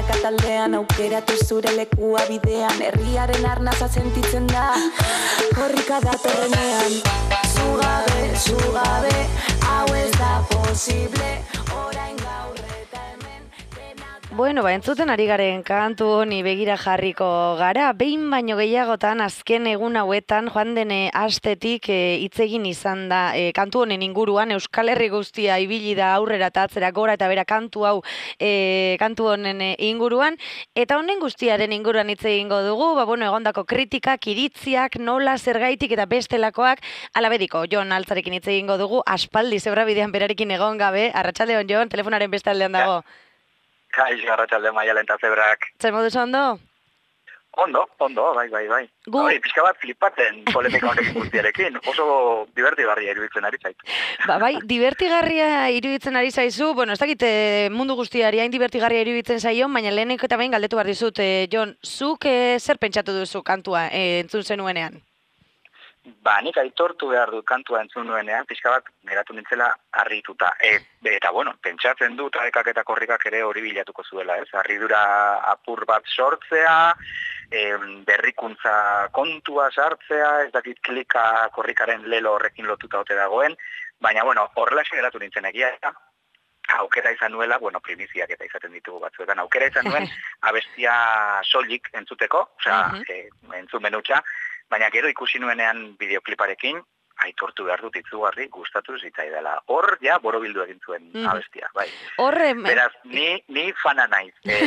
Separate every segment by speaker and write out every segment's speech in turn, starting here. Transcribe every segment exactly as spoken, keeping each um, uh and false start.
Speaker 1: milaka taldean, aukeratu zure lekua bidean, herriaren arnaza sentitzen da, korrika datorrenean. Zugabe, zugabe, hau ez da posible, orain gaur eta hemen dena...
Speaker 2: Bueno, ba, entzuten ari garen kantu honi begira jarriko gara, behin baino gehiagotan azken egun hauetan joan dene astetik hitz egin izan da e, kantu honen inguruan, Euskal Herri guztia ibili da aurrera eta atzera gora eta bera kantu hau e, kantu honen inguruan, eta honen guztiaren inguruan hitz egingo dugu, ba, bueno, egondako kritikak, iritziak, nola, zergaitik eta bestelakoak, alabediko, Jon Altzarekin hitz egingo dugu, aspaldi zebrabidean berarekin egon gabe, arratsaldeon Jon, telefonaren beste aldean dago.
Speaker 3: Ja. Kaixo, arratsalde Maialen eta Zebrak.
Speaker 2: Zer moduz ondo?
Speaker 3: Ondo, ondo, bai, bai, bai.
Speaker 2: Gu...
Speaker 3: Hori, pixka bat flipatzen polemika honekin guztiarekin. Oso divertigarria iruditzen ari zait.
Speaker 2: Ba, bai, divertigarria iruditzen ari zaizu, bueno, ez dakit mundu guztiari hain divertigarria iruditzen zaion, baina leheneko eta behin galdetu behar dizut, eh, Jon, zuk eh, zer pentsatu duzu kantua eh, entzun zenuenean?
Speaker 3: Ba, nik aitortu behar dut kantua entzun nuenean, pixka bat geratu nintzela harrituta. E, eta, bueno, pentsatzen dut aekak eta korrikak ere hori bilatuko zuela, ez? Harridura apur bat sortzea, e, berrikuntza kontua sartzea, ez dakit klika korrikaren lelo horrekin lotuta ote dagoen, baina, bueno, horrelaxe geratu nintzen egia, eta aukera izan nuela, bueno, primiziak eta izaten ditugu batzuetan, aukera izan nuen abestia soilik entzuteko, osea, uh-huh. e, entzun menutxa, baina gero ikusi nuenean bideokliparekin, aitortu behar dut itzugarri gustatu zitzaidala. Hor, ja, borobildu egin zuen mm. abestia, bai.
Speaker 2: Horre...
Speaker 3: Beraz, ni, ni fana naiz. Eh,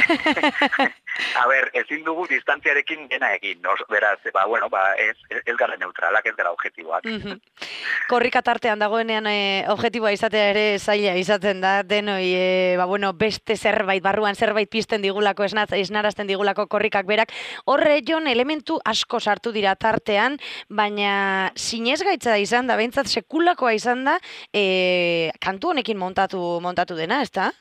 Speaker 3: a ber, ezin dugu distantziarekin dena egin, no? Beraz, ba, bueno, ba, ez, ez gara neutralak, ez gara objektiboak. Mm-hmm.
Speaker 2: Korrika tartean dagoenean e, objektiboa izatea ere zaila izaten da, denoi, e, ba, bueno, beste zerbait, barruan zerbait pizten digulako, esnaz, esnarazten digulako korrikak berak. Horre, Jon, elementu asko sartu dira tartean, baina sinesgaitza izan da, behintzat sekulakoa izan da, e, kantu honekin montatu, montatu dena, ez da?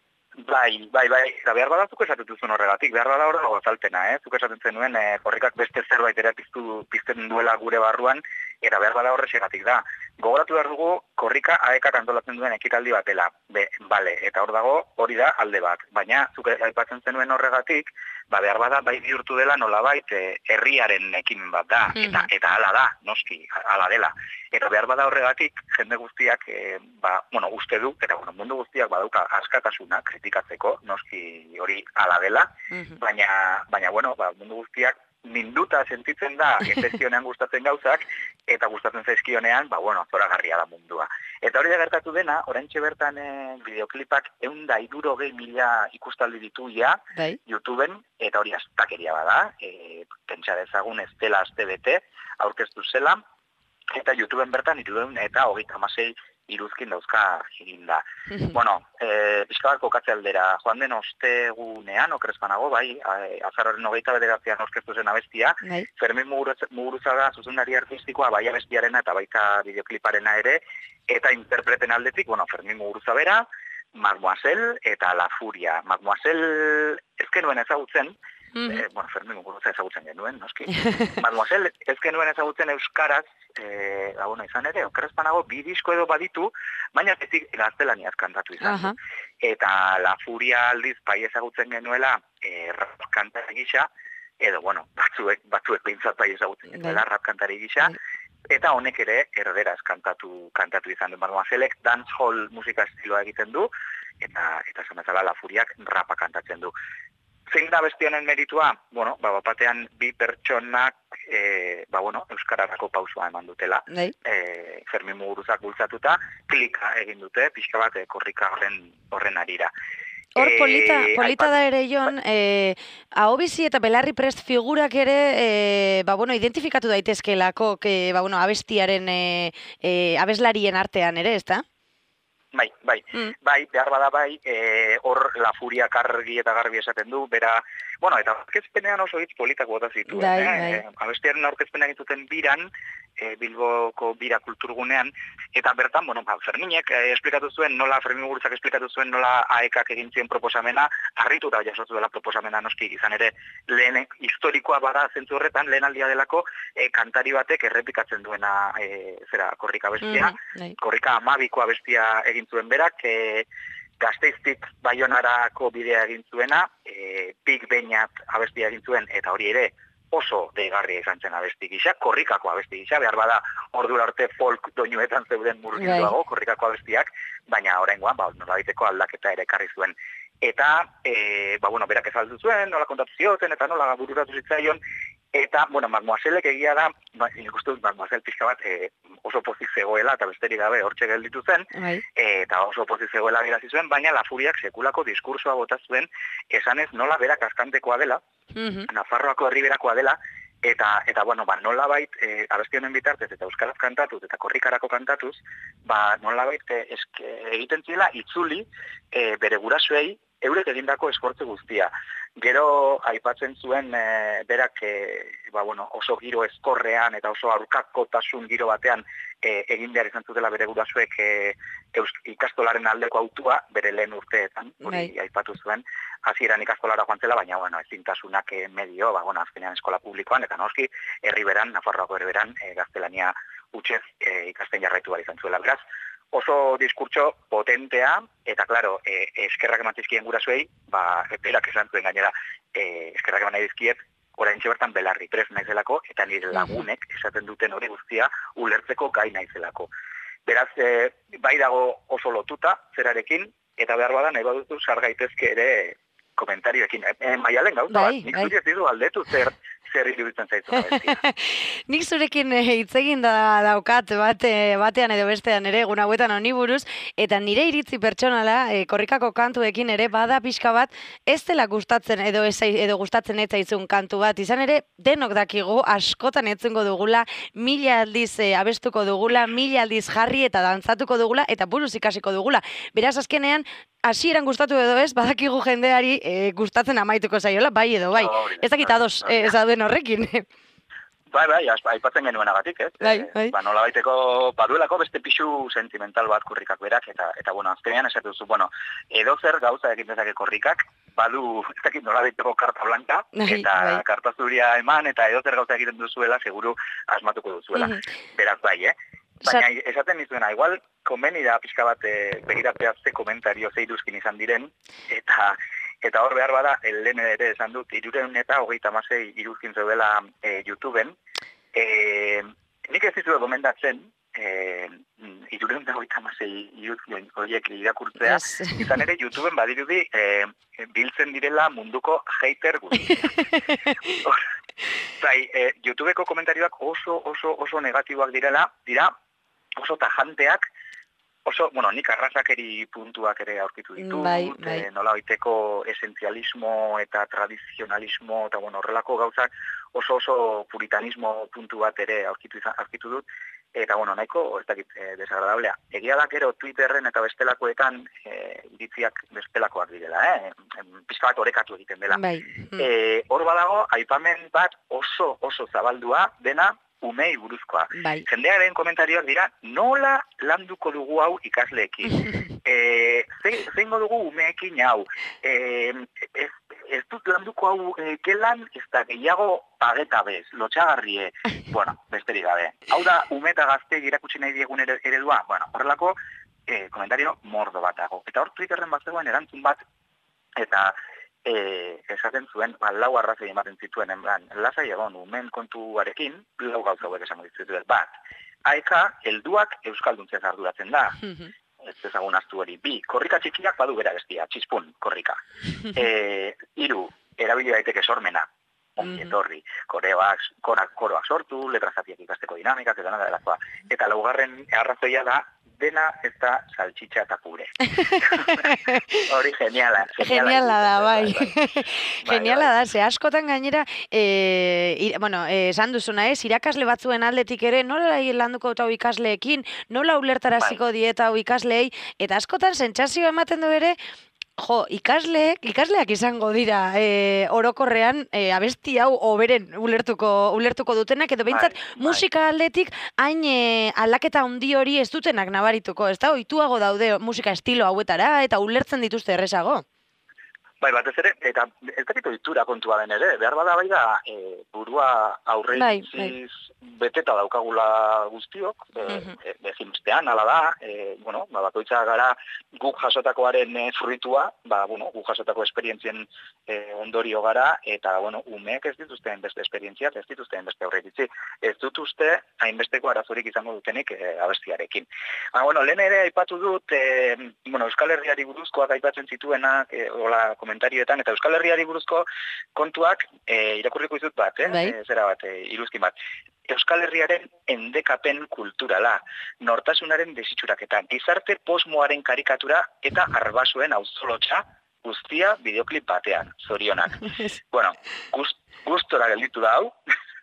Speaker 3: Bai, bai, bai, eta behar bada zuk esaten duzun horregatik, behar bada horrela azalpena, eh? Zuk esaten zenuen, eh, korrikak beste zerbait ere piztu, pizten duela gure barruan, eta behar bada horrexegatik da. Gogoratu behar dugu, korrika aekak antolatzen duen ekitaldi bat dela. Be, bale, eta hor dago hori da alde bat. Baina, zuk aipatzen zenuen horregatik, ba, behar bada bai bihurtu dela nolabait eh, herriaren ekimen bat da, mm-hmm. eta, eta hala da, noski, hala dela. Eta behar bada horregatik, jende guztiak, eh, ba, bueno, uste du, eta bueno, mundu guztiak badauka askatasuna kritikatzeko, noski hori hala dela, mm-hmm. baina, baina, bueno, ba, mundu guztiak minduta sentitzen da, efekzionean gustatzen gauzak, eta gustatzen zaizkionean, ba, bueno, zoragarria da mundua. Eta hori da gertatu dena, oraintxe bertan eh, bideoklipak eunda hirurogei mila ikustaldi ditu ja, bai. YouTubeen, eta hori astakeria bada, e, pentsa dezagun ez dela aste bete, aurkeztu zela, eta YouTubeen bertan hirurehun eta hogeita hamasei iruzkin dauzka egin da. Bueno, e, pixka bat kokatze aldera, joan den ostegunean, okrezpanago, bai, azaroren hogeita bederatzean orkestu zen abestia, bai. Fermin Muguruzaga zuzendari artistikoa, bai abestiarena eta baita bideokliparena ere, eta interpreten aldetik, bueno, Fermin Muguruza bera, Mademoiselle eta La Furia. Mademoiselle ezkenuen ezagutzen, mm-hmm. eh, bueno, Fermin Muguruza ezagutzen genuen, noski. Mademoiselle ezkenuen ezagutzen euskaraz, eh, ba, bueno, izan ere, okerrezpanago, bi disko edo baditu, baina betik gaztelaniaz kantatu izan. Uh-huh. Eta La Furia aldiz bai ezagutzen genuela, eh, rap kantari gisa, edo, bueno, batzuek, batzuek behintzat bai ezagutzen genuela, rap kantari gisa, eta honek ere erderaz kantatu, kantatu izan du. Mademoiselek dancehall musika estiloa egiten du, eta, eta zanezala La Furiak rapa kantatzen du. Zein da bestionen meritua? Bueno, ba, batean bi pertsonak e, ba, bueno, euskararako pausua eman dutela. E, Fermin Muguruzak bultzatuta, klika egin dute, pixka bat e, korrika horren, horren arira.
Speaker 2: Hor, polita, polita da ere, Jon, eh, ahobizi eta belarri prest figurak ere, eh, ba, bueno, identifikatu daitezkelako, que, ba, bueno, abestiaren, eh, eh, abeslarien artean ere, ez da?
Speaker 3: Bai, bai, mm. bai, behar bada bai, e, hor La Furia argi eta garbi esaten du, bera, bueno, eta aurkezpenean oso hitz politak bota zituen, bai, eh? Bai. Abestiaren aurkezpenean dituten biran, e, Bilboko bira kulturgunean, eta bertan, bueno, ba, Ferminek e, esplikatu zuen, nola, Fermin Muguruzak esplikatu zuen, nola aekak egin zien proposamena, harrituta jasotu dela proposamena noski, izan ere, lehen historikoa bada zentzu horretan, lehen aldia delako, e, kantari batek errepikatzen duena, e, zera, korrika bestia, mm, korrika amabiko abestia egin zuen berak, e, Gasteiztik Baionarako bidea egin zuena, e, Big Beñat abestia egin zuen, eta hori ere oso deigarria izan zen abesti gisa, korrikako abesti gisa, behar bada ordura arte folk doinuetan zeuden murgilduago, korrikako abestiak, baina oraingoan, ba, nolabaiteko aldaketa ere ekarri zuen. Eta, e, ba, bueno, berak ezaldu zuen, nola kontatu zioten, eta nola bururatu zitzaion, eta, bueno, Mademoisellek egia da, ba, nik uste dut Mademoiselle pixka bat e, oso pozik zegoela, eta besterik gabe hortxe gelditu zen, e, eta oso pozik zegoela birazi zuen, baina Lafuriak sekulako diskursoa bota zuen, esanez nola berak askantekoa dela, mm-hmm. Nafarroako herriberakoa dela, eta, eta bueno, ba, nola bait, e, abesti honen bitartez, eta euskaraz kantatuz, eta korrikarako kantatuz, ba, nola bait, e, eske, egiten ziela, itzuli, e, bere gurasoei, eurek egindako esfortzu guztia. Gero aipatzen zuen e, berak e, ba, bueno, oso giro eskorrean eta oso aurkakotasun giro batean e, egin behar izan zutela bere gurasoek e, ikastolaren aldeko autua bere lehen urteetan, hori bai. Aipatu zuen, hasieran ikastolara joan zela, baina bueno, ezintasunak e, medio, ba, bueno, azkenean eskola publikoan, eta noski herriberan, Nafarroako herriberan, e, gaztelania utxez e, ikasten jarraitu behar izan zuela. Beraz, oso diskurtso potentea, eta klaro, e, eskerrak emantizkien gurasoei, ba, berak esan zuen gainera, e, eskerrak eman nahi dizkiet, orain bertan belarri prest naizelako, eta nire lagunek esaten duten hori guztia ulertzeko gai naizelako. Beraz, e, bai dago oso lotuta, zerarekin, eta behar bada nahi baduzu sar gaitezke ere komentarioekin. E, e, Maialen gauza bat, nik zuri ez ditu aldetu zer, zer iruditzen zaizu abestia.
Speaker 2: Nik zurekin hitz egin da daukat bate, batean edo bestean ere egun hauetan honi buruz, eta nire iritzi pertsonala e, korrikako kantuekin ere bada pixka bat ez dela gustatzen edo ez, edo gustatzen ez zaizun kantu bat. Izan ere denok dakigu askotan etzungo dugula, mila aldiz e, abestuko dugula, mila aldiz jarri eta dantzatuko dugula eta buruz ikasiko dugula. Beraz azkenean hasieran gustatu edo ez, badakigu jendeari e, gustatzen amaituko zaiola, bai edo bai. No, ez dakit ados, ez dauden horrekin.
Speaker 3: Bai, bai, aipatzen genuenagatik, ez?
Speaker 2: Bai, bai.
Speaker 3: Ba, nola baiteko, baduelako beste pixu sentimental bat korrikak berak, eta, eta bueno, azkenean esatu duzu, bueno, edo zer gauza egin dezake korrikak, badu, ez dakit nola baiteko karta blanca, eta bai. Karta zuria eman, eta edo zer gauza egiten duzuela, seguru asmatuko duzuela. Mm-hmm. Beraz bai, eh? Baina esaten nizuena, igual, konbeni da pixka bat e, begiratzea ze komentario zeiruzkin izan diren, eta eta hor behar bada, lehen ere esan dut, irureun eta hogeita hamasei iruzkin zeudela e, YouTubeen. E, nik ez dizu gomendatzen, e, irureun eta hogeita hamasei iruzkin horiek irakurtzea, yes. Izan ere YouTubeen badirudi e, biltzen direla munduko hater guztiak. Zai, e, YouTubeko komentarioak oso, oso, oso negatiboak direla, dira, oso tajanteak, oso, bueno, nik arrazakeri puntuak ere aurkitu ditut, bai, bai. E, nola baiteko esenzialismo eta tradizionalismo, eta bueno, horrelako gauzak oso oso puritanismo puntu bat ere aurkitu, aurkitu dut, eta bueno, nahiko, ez dakit, e, desagradablea. Egia da gero Twitterren eta bestelakoetan e, iritziak bestelakoak direla, eh? Pizka bat orekatu egiten dela.
Speaker 2: Bai.
Speaker 3: E, hor badago, aipamen bat oso oso zabaldua dena, umei buruzkoa. Bai. Jendearen komentarioak dira, nola landuko dugu hau ikasleekin? e, zeingo dugu umeekin hau? E, ez, ez dut landuko hau e, gelan, ez da gehiago pageta bez, lotxagarrie. Bueno, besterik gabe. Hau da, ume eta gazte irakutsi nahi diegun eredua? Bueno, horrelako e, komentario mordo bat dago. Eta hor Twitterren bat zegoen erantzun bat, eta E, esaten zuen, ba, lau arrazoi ematen zituen, enbran, lasai egon, umen kontuarekin, lau gauza hauek esango dituzuen. Bat, aeka, helduak euskalduntzez arduratzen da. Ez ezagun aztu hori. Bi, korrika txikiak badu bera bestia, txispun, korrika. E, iru, erabili daiteke sormena, ongi etorri, koreoak, korak, koroak sortu, letrazatiak ikasteko dinamikak, eta nada delakoa. Eta laugarren arrazoia da, dena ez da saltxitxa eta pure. Hori geniala.
Speaker 2: Geniala da, bai. Geniala da, ze askotan gainera, e, bueno, esan duzuna ez, irakasle batzuen aldetik ere, nola landuko eta ikasleekin, nola ulertaraziko bai. Dieta ikasleei, eta askotan sentsazio ematen du ere, jo, ikasleek, ikasleak izango dira e, orokorrean e, abesti hau oberen ulertuko, ulertuko dutenak, edo behintzat bai, musika aldetik hain e, aldaketa handi hori ez dutenak nabarituko, ez da, ohituago daude musika estilo hauetara, eta ulertzen dituzte errezago.
Speaker 3: Bai, batez ere, eta ez dakit ohitura kontua den ere, behar bada bai da, e, burua aurre bai, bai. beteta daukagula guztiok, e, ezinbestean, ala da, e, bueno, ba, bakoitza gara guk jasotakoaren e, fruitua, ba, bueno, guk jasotako esperientzien e, ondorio gara, eta, bueno, umeek ez dituzten beste esperientziat, ez dituzten beste aurreitzi. Ez dut uste, hainbesteko arazorik izango dutenik e, abestiarekin. Ba, bueno, lehen ere aipatu dut, e, bueno, Euskal Herriari buruzkoak aipatzen zituenak, e, hola, komentarioetan, eta Euskal Herriari buruzko kontuak, e, irakurriko izut bat, eh?
Speaker 2: Bai.
Speaker 3: E, zera bat, e, iruzkin bat. Euskal Herriaren endekapen kulturala, nortasunaren desitxuraketan, gizarte posmoaren karikatura eta arbasuen auzolotxa guztia bideoklip batean, zorionak. Bueno, gust, gustora gelditu da hau,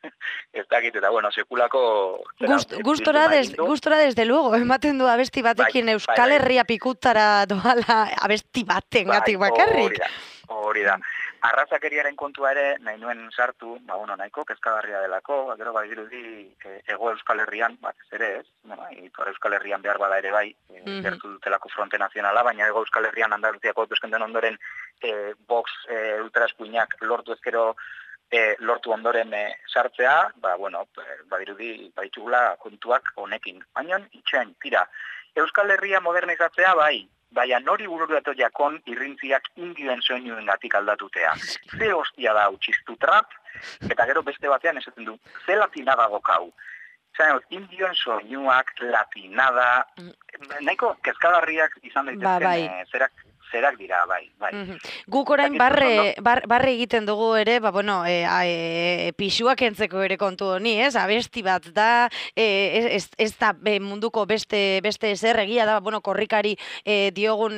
Speaker 3: ez dakit, eta bueno, sekulako...
Speaker 2: Gust, gustora, des, gustora desde luego, ematen du abesti batekin bai, Euskal bai, Herria pikutara doala abesti baten gatik bakarrik.
Speaker 3: Hori da, hori da. Arrazakeriaren kontua ere nahi nuen sartu, ba, bueno, nahiko kezkagarria delako, gero bai dirudi e, ego Euskal Herrian, batez ere ez, bueno, ipar Euskal Herrian behar bada ere bai, e, mm -hmm. gertu dutelako fronte nazionala, baina ego Euskal Herrian Andaluziako hauteskundeen ondoren e, Vox e, ultraeskuinak lortu ezkero e, lortu ondoren e, sartzea, ba, bueno, ba, dirudi baitugula kontuak honekin. Baina, itxain, tira, Euskal Herria modernizatzea bai, baina nori bururatu jakon irrintziak indioen soinuen gatik aldatutea. Ze hostia da utxistu trap, eta gero beste batean esaten du, ze latinada gokau. Zain, indioen soinuak, latinada, nahiko kezkagarriak izan daitezken ba, bai. e, zerak, zerak dira, bai. bai.
Speaker 2: Mm-hmm. Guk orain barre, bar, barre egiten dugu ere, ba, bueno, e, e, pixuak entzeko ere kontu honi, ez? Abesti bat da, e, ez, ez da be, munduko beste beste ezer egia da, bueno, korrikari e, diogun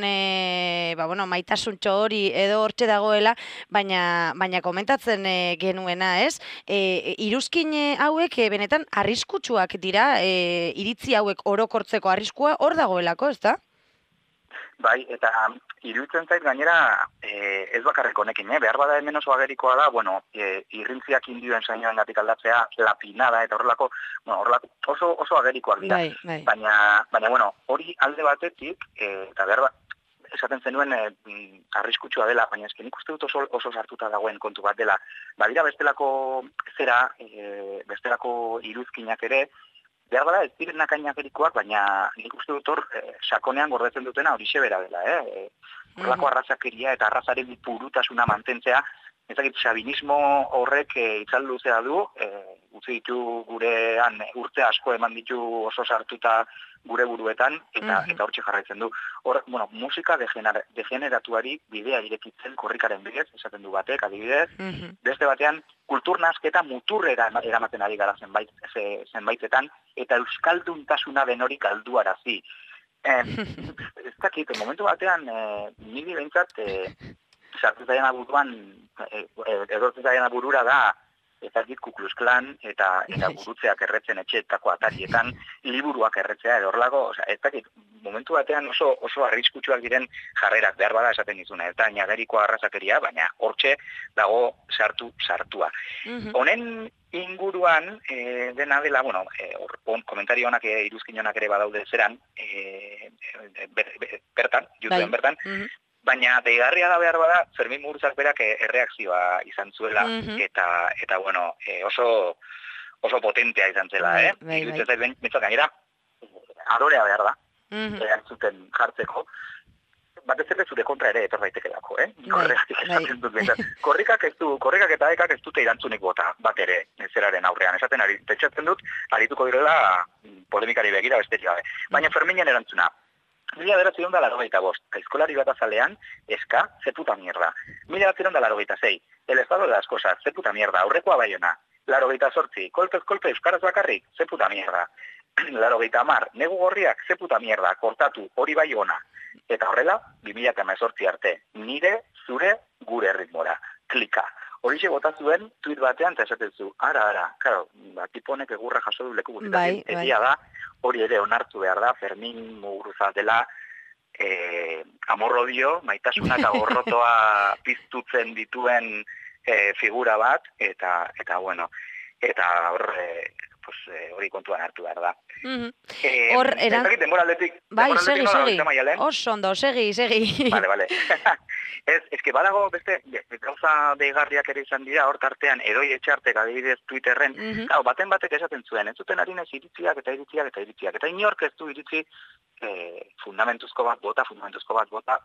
Speaker 2: e, ba, bueno, maitasuntxo hori edo hortxe dagoela, baina, baina komentatzen e, genuena, ez? E, iruzkin hauek e, benetan arriskutsuak dira, e, iritzi hauek orokortzeko arriskua hor dagoelako, ez da?
Speaker 3: Bai, eta iruditzen zait gainera e, ez bakarrik honekin, eh? Behar bada hemen oso agerikoa da, bueno, e, irrintziak indioen sainoen gatik aldatzea, lapinada, eta horrelako, bueno, horrelako oso, oso agerikoak dira.
Speaker 2: Bai, bai.
Speaker 3: Baina, baina, bueno, hori alde batetik, e, eta behar bat, esaten zenuen e, arriskutsua dela, baina esken ikuste dut oso, oso sartuta dagoen kontu bat dela. Badira bestelako zera, e, bestelako iruzkinak ere, behar bada ez direnak ainagerikoak, baina nik uste dut hor eh, sakonean gordetzen dutena horixe bera dela. Eh? Horlako arrazakeria eta arrazaren purutasuna mantentzea, ezagit, xabinismo horrek eh, itzal luzea du, eh, utzi ditu gurean urte asko eman ditu oso sartuta gure buruetan, eta mm-hmm. eta hortxe jarraitzen du. Hor, bueno, musika degener, degeneratuari bidea irekitzen korrikaren bidez, esaten du batek, adibidez, mm-hmm. beste batean, kulturnazketa muturrera eramaten ari gara zenbait, zenbaitetan, eta euskalduntasuna denori galduarazi. Eh, ez dakit, momentu batean, eh, niri behintzat, eh, sartu zaiena buruan, eh, edortu zaiena burura da, eta dit Kuklus Klan, eta, eta gurutzeak erretzen etxeetako atarietan, liburuak erretzea, edo horlago, ez dakit, momentu batean oso, oso arriskutsuak diren jarrerak behar bada esaten dizuna, eta nageriko arrazakeria, baina hortxe dago sartu sartua. Mm-hmm. Honen inguruan, e, dena dela, bueno, e, or, on, komentario honak e, iruzkin honak ere badaude zeran, e, ber, ber, bertan, YouTubeen bertan, mm-hmm. baina deigarria da behar bada, Fermin Muguruzak berak erreakzioa izan zuela, mm-hmm. eta, eta bueno, e, oso, oso potentea izan zela, bai, eh? Bai, bai. Iruditzen zait, bintzat gainera, adorea behar da, mm-hmm. erantzuten jartzeko, batez ere zure kontra ere etor daitekelako, eh? Korregatik esaten dut behintzat. Korrikak ez du, korrikak eta ekak ez dute irantzunik bota, bat ere, zeraren aurrean. Esaten ari, pentsatzen dut, arituko direla polemikari begira besterik gabe. Baina Ferminen erantzuna, mila bederatziehun eta laurogeita bost, aizkolari bat azalean, eska, ze puta mierda. Mila bederatziehun eta laurogeita sei, el estado de las cosas, ze puta mierda, aurrekoa baiona. Laurogeita sortzi, kolpez kolpe euskaraz bakarrik, ze puta mierda. Laurogeita hamar, negu gorriak, ze puta mierda, kortatu, hori bai ona. Eta horrela, bi mila hemezortzi arte, nire, zure, gure ritmora, klika. Horixe bota zuen, tuit batean, eta esaten zu, ara, ara, karo, ba, tiponek egurra jaso du leku guztietan, bai, egia bai. Da, hori ere onartu behar da, Fermin Muguruza dela, eh, amorrodio, maitasuna eta gorrotoa piztutzen dituen eh, figura bat, eta, eta bueno, eta hor, eh, pues, eh, hori kontuan hartu behar da.
Speaker 2: Mhm.
Speaker 3: Eh,
Speaker 2: Hor, eran...
Speaker 3: Ez dakit denbora aldetik,
Speaker 2: Bai,
Speaker 3: denbora
Speaker 2: segi,
Speaker 3: aldetik nola
Speaker 2: segi.
Speaker 3: gabiltza Maialen?
Speaker 2: Oso ondo, segi, segi.
Speaker 3: Vale, vale. Ez, ez que badago beste, gauza deigarriak ere izan dira, hor tartean, Edoi Etxartek adibidez Twitterren,
Speaker 2: Mhm.
Speaker 3: Hau, baten batek esaten zuen, ez zuten ari naiz iritziak eta iritziak eta iritziak, eta inork ez du iritzi eh, fundamentuzko bat bota, fundamentuzko bat bota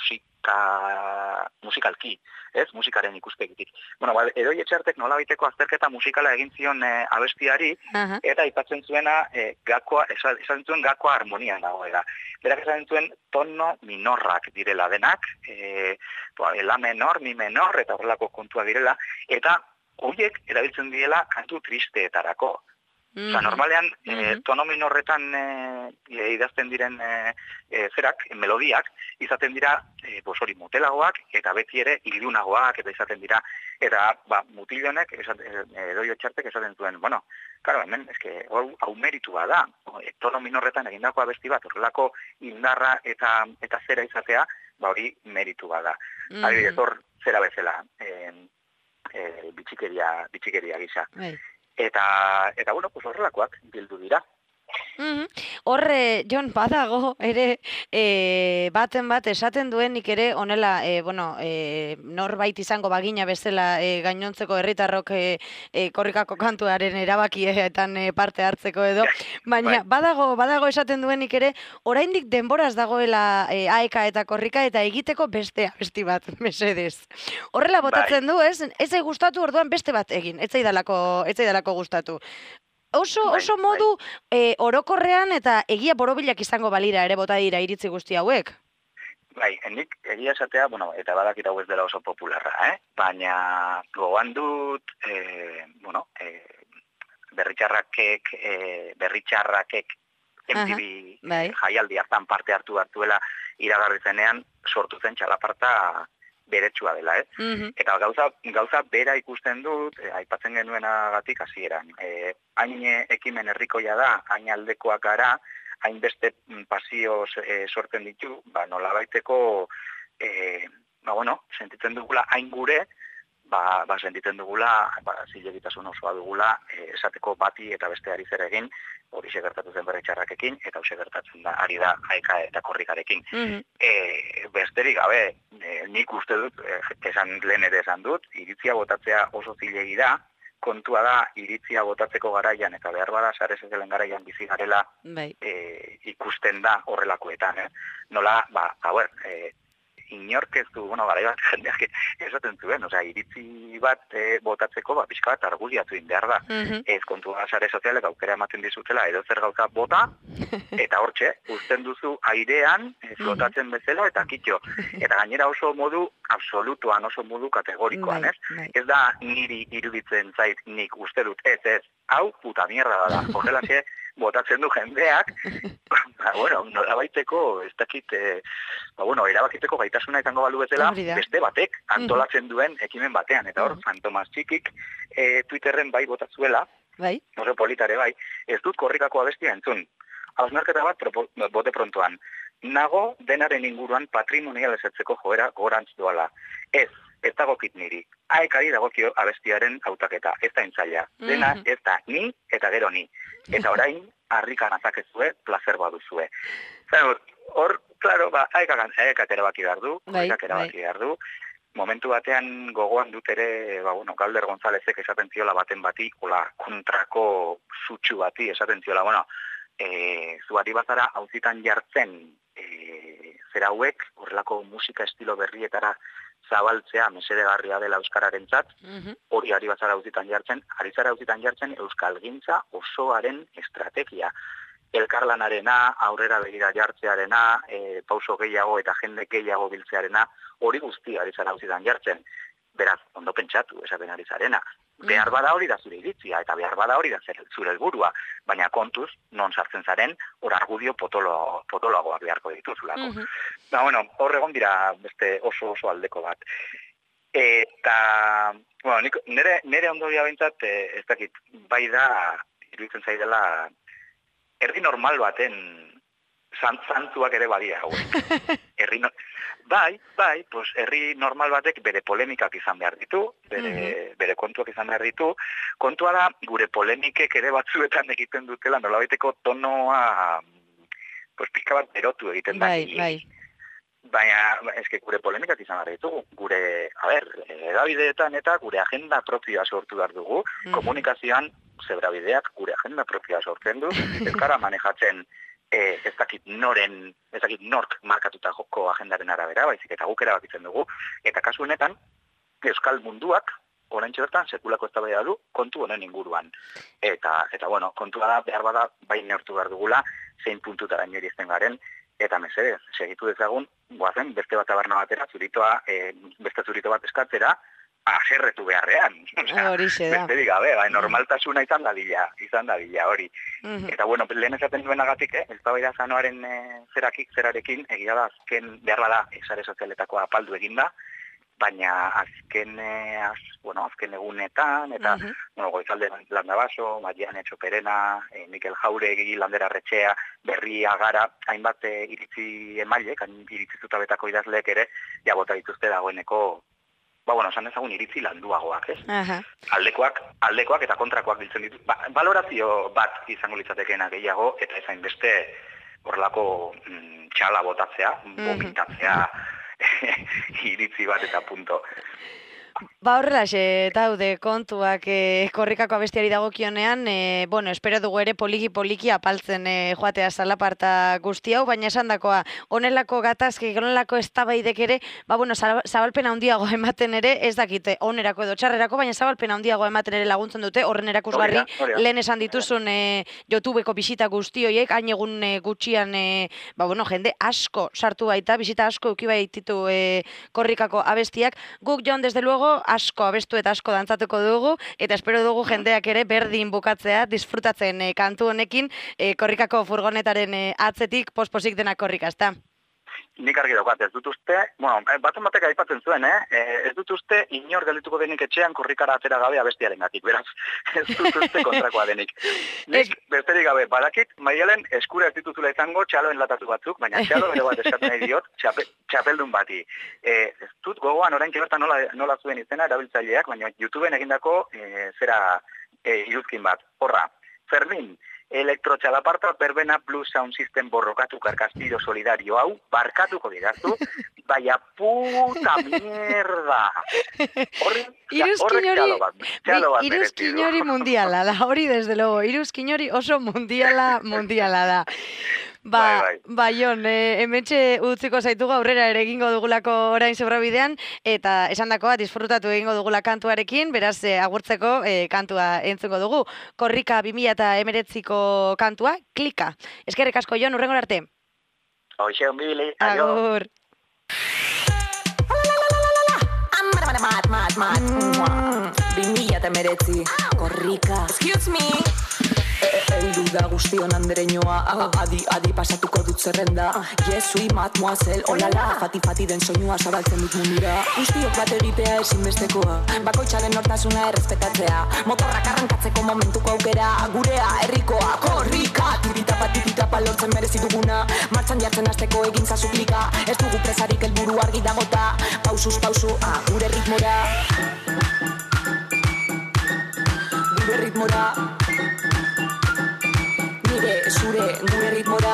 Speaker 3: musika, musikalki, ez, musikaren ikuspegitik. Bueno, ba, Edoi Etxartek nolabaiteko azterketa musikala egin zion eh, abestiari,
Speaker 2: Aha.
Speaker 3: eta aipatzen zuena eh, gakoa, esan, esan zuen gakoa harmonian dagoela. Berak esan zuen tono minorrak direla denak, eh, la menor, mi menor, eta horrelako kontua direla, eta horiek erabiltzen direla kantu tristeetarako.
Speaker 2: Mm-hmm.
Speaker 3: Osa, normalean,
Speaker 2: Mm-hmm.
Speaker 3: eh, tono minorretan eh, idazten diren eh, eh, zerak, melodiak, izaten dira eh, bosori motelagoak, eta beti ere ilunagoak, eta izaten dira, eta ba, mutilonek, Edoi Etxartek esaten zuen, bueno, karo, hemen, eske, hau, hau meritua da, eh, tono minorretan egindako abesti bat, horrelako indarra eta, eta zera izatea, ba hori meritu bada. Mm-hmm. Adibidez, hor zera bezala, eh, eh, bitxikeria, bitxikeria gisa.
Speaker 2: Bai.
Speaker 3: Eta, eta bueno, pues horrelakoak bildu dira.
Speaker 2: Mm-hmm. Horre, Jon, badago, ere, e, baten bat esaten duenik ere, honela, e, bueno, e, norbait izango bagina bezala e, gainontzeko herritarrok e, e, korrikako kantuaren erabakietan e, parte hartzeko edo, baina badago, badago esaten duenik ere, oraindik denboraz dagoela e, aeka eta korrika eta egiteko beste abesti bat, mesedez. Horrela botatzen du, ez? Ez zai gustatu orduan beste bat egin, ez zaidalako, ez zaidalako gustatu. Oso, oso modu e, orokorrean eta egia borobilak izango balira ere bota dira iritzi guzti hauek.
Speaker 3: Bai, nik egia esatea, bueno, eta badakit hau ez dela oso popularra, eh? Baina gogoan dut, e, bueno, e, berritxarrakek, e, berritxarrakek M T V
Speaker 2: bai.
Speaker 3: jaialdi hartan parte hartu hartuela iragarri zenean sortu zen txalaparta beretsua dela, ez?
Speaker 2: Mm-hmm.
Speaker 3: Eta gauza, gauza bera ikusten dut, eh, aipatzen genuenagatik hasieran. Eh, hain ekimen herrikoia da, hain aldekoak gara, hain beste pasio eh, sortzen ditu, ba, nolabaiteko, eh, ba, bueno, sentitzen dugula hain gure, ba, ba sentitzen dugula, ba, zilegitasun osoa dugula, eh, esateko bati eta beste ari zer egin, hori gertatu zen berritxarrakekin, eta hori gertatzen da, ari da aeka eta korrikarekin.
Speaker 2: Mm-hmm.
Speaker 3: E, besterik gabe, e, nik uste dut, e, esan lehen ere esan dut, iritzia botatzea oso zilegi da, kontua da, iritzia botatzeko garaian, eta behar bada, sare sozialen garaian bizi garela,
Speaker 2: bai.
Speaker 3: e, ikusten da horrelakoetan. Eh? Nola, ba, hauer, e, inork ez du, bueno, garai bat jendeak esaten zuen, osea, iritzi bat e, botatzeko, ba, pixka bat argudiatu in behar da.
Speaker 2: Mm-hmm.
Speaker 3: Ez kontua sare sozialek aukera ematen dizutela, edo zer gauza bota, eta hortxe, uzten duzu airean, e, flotatzen bezala, eta kitxo. Eta gainera oso modu absolutuan, oso modu kategorikoan, ez?
Speaker 2: Bai, bai.
Speaker 3: Ez da niri iruditzen zait nik uste dut, ez, ez, hau puta mierda da, horrelaxe, botatzen du jendeak, ba, bueno, norabaiteko, ez dakit, e, ba, bueno, erabakiteko gaitasuna izango balu bezala, beste batek antolatzen duen ekimen batean. Eta hor, San Tomas Txikik e, Twitterren bai botatzuela,
Speaker 2: bai.
Speaker 3: oso politare bai, ez dut korrikako abestia entzun. Hausnarketa bat propo, bote prontoan. Nago denaren inguruan patrimonial esertzeko joera gorantz doala. Ez, ez dagokit niri. Aekari dagokio abestiaren hautaketa, ez da intzaila. Dena ez da ni eta gero ni. Eta orain, harrikan azakezue, placer baduzue. Zer, hor, klaro, ba, aekak erabaki behar du, aekak erabaki behar du. Momentu batean gogoan dut ere, ba, bueno, Galder Gonzalezek esaten ziola baten bati, hola, kontrako sutsu bati esaten ziola, bueno, e, zuari bazara hauzitan jartzen e, zera hauek, horrelako musika estilo berrietara zabaltzea mesedegarria dela euskararentzat, mm-hmm. hori ari bazara hauzitan jartzen, ari zara hauzitan jartzen euskalgintza osoaren estrategia. Elkarlanarena, aurrera begira jartzearena, e, pauso gehiago eta jende gehiago biltzearena, hori guzti ari zara hauzitan jartzen. Beraz, ondo pentsatu, esaten ari zarena. Behar bada hori da zure iritzia, eta behar bada hori da zure helburua, baina kontuz, non sartzen zaren, hor argudio potolo, potoloagoak beharko dituzulako. Mm-hmm. Ba, bueno, hor egon dira beste oso oso aldeko bat. Eta, bueno, nik, nire, nire ondoria bintzat, ez dakit, bai da, iruditzen zaidela, erdi normal baten zantzuak ere badia hauek. Erri no... Bai, bai, pues herri normal batek bere polemikak izan behar ditu, bere, mm-hmm. bere kontuak izan behar ditu. Kontua da, gure polemikek ere batzuetan egiten dutela, nolabaiteko tonoa, pues pizka bat berotu egiten da.
Speaker 2: Bai, bai.
Speaker 3: Baina, eske gure polemikak izan behar ditugu, gure, a ber, edabideetan eta gure agenda propioa sortu behar dugu, mm-hmm. komunikazioan zebrabideak gure agenda propioa sortzen du, ez gara manejatzen E, ez dakit noren, ez dakit nork markatuta joko agendaren arabera, baizik eta guk erabakitzen dugu, eta kasu honetan, euskal munduak, oraintxe bertan, sekulako eztabaida du, kontu honen inguruan. Eta, eta bueno, kontua da, behar bada, bai neurtu behar dugula, zein puntutara inorizten garen, eta mesedez, segitu dezagun, guazen, beste bat abarna batera, zuritoa, e, beste zurito bat eskatzera, aserretu beharrean.
Speaker 2: Horixe da.
Speaker 3: Beste digabe, bai, normaltasuna izan dadila, izan dadila, hori. Mm-hmm. Eta bueno, lehen esaten duenagatik, eh, ez da baida zanoaren e, zerakik, zerarekin, egia da, azken behar bada, esare sozialetako apaldu eginda, baina azken, e, az, bueno, azken egunetan, eta, mm-hmm. bueno, Goizalde Landabaso, Marian Etxoperena, e, Mikel Jauregi, Landera Retxea, Berria Gara, hainbat e, iritzi emailek, iritzi zutabetako idazleek ere, ja bota dituzte dagoeneko, ba, bueno, esan ezagun iritzi landuagoak, ez? Uh-huh. Aldekoak, aldekoak eta kontrakoak biltzen ditu. Ba, balorazio bat izango litzatekeena gehiago, eta ezain beste horrelako mm, txala botatzea, uh-huh. vomitatzea, iritzi bat eta punto.
Speaker 2: Ba horrela, daude kontuak e, korrikako abestiari dagokionean, e, bueno, espero dugu ere poliki-poliki apaltzen e, joatea zalaparta guzti hau, baina esan dakoa, onelako gatazke, onelako eztabaidek ere, ba bueno, zabalpen handiago ematen ere, ez dakite, onerako edo txarrerako, baina zabalpen handiago ematen ere laguntzen dute, horren erakusgarri, lehen esan dituzun e, YouTubeko bisita guzti horiek, hain egun e, gutxian, e, ba bueno, jende asko sartu baita, bisita asko uki baititu e, korrikako abestiak, guk Jon, desde luego, asko abestu eta asko dantzatuko dugu, eta espero dugu jendeak ere berdin bukatzea, disfrutatzen e, kantu honekin, e, korrikako furgonetaren e, atzetik, posposik dena korrika, ezta?
Speaker 3: Nik argi daukat, ez dut uste, bueno, baten batek aipatzen zuen, eh? Ez dut uste inor geldituko denik etxean korrikara atera gabe abestiaren gatik, beraz, ez dut uste kontrakoa denik. Nik, besterik gabe, badakit, Maialen eskura ez dituzula izango txaloen latatu batzuk, baina txalo bere bat eskatzen nahi diot, txape, txapeldun bati. E, ez dut gogoan orain bertan nola, nola zuen izena erabiltzaileak, baina YouTubeen egindako e, zera e, iruzkin bat. Horra, Fermin, elektrotxalaparta berbena Blue Sound System borrokatu karkastillo solidario hau, barkatuko didazu, baina puta mierda.
Speaker 2: Iruzkin hori, iruzkin hori mundiala da, hori desde logo, iruzkin hori oso mundiala, mundiala da. Ba, bai, bai. ba Jon, e, hementxe utziko zaitugu aurrera ere egingo dugulako orain zebrabidean, eta esan dakoa disfrutatu egingo dugula kantuarekin, beraz e, agurtzeko e, kantua entzungo dugu. Korrika bi mila hemeretziko kantua, Klika. Eskerrik asko Jon, urrengor arte.
Speaker 3: Hoxe, onbili,
Speaker 2: adio. Agur.
Speaker 1: bi mila hemeretzi, Korrika. Excuse me. Eldu da guztion andereñoa, adi, adi pasatuko dut zerrenda. Jesui, mademoiselle, olala, fati-fati den soinua zabaltzen dut mundura. Guztiok bat egitea ezinbestekoa, bakoitzaren nortasuna errespetatzea. Motorrak arrankatzeko momentuko aukera, gurea, herrikoa, korrika. Tiritapa, tiritapa lortzen merezi duguna, martxan jartzen hasteko egin zazu klika. Ez dugu presarik helburu argi dagota, pausuz pausu, ah, gure ritmora. Gure ritmora. Zure, gure ritmora.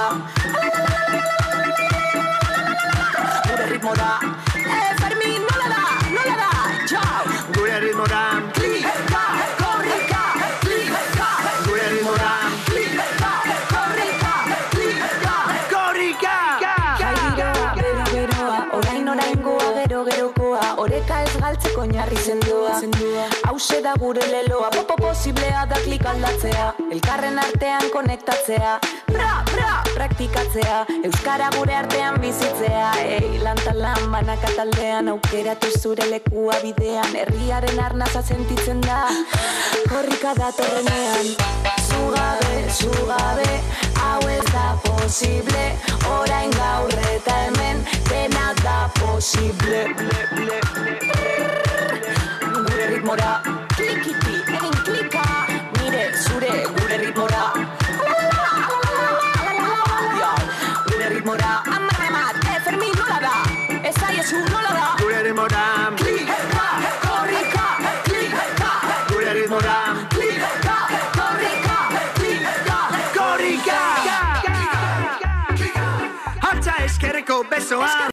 Speaker 1: Gure ritmora. Eh, Fermin, nola da, nola da, txau.
Speaker 4: Gure ritmora.
Speaker 1: Klika, korrika, klika.
Speaker 4: Gure ritmora.
Speaker 1: Klika, korrika, klika.
Speaker 4: Korrika!
Speaker 1: Jaigira, bero, beroa, orain oraingoa, gero, gerokoa. Oreka ez galtzeko oinarri sendoa. Hauxe da gure leloa, popo posiblea da klik aldatzea. Elkarren artean konektatzea, bra, bra, praktikatzea. Euskara gure artean bizitzea, ei, lantalan banaka taldean. Aukeratu zure lekua bidean, herriaren arnaza sentitzen da. Korrika datorrenean, zugabe, zugabe, hau ez da posible. Orain gaur eta hemen, dena da posible. Gure ritmora, klikiti, egin klika. Nire zure gure ritmora. Gure ritmora, amarremat, eh, Fermin, nola da? Eza
Speaker 4: osoa.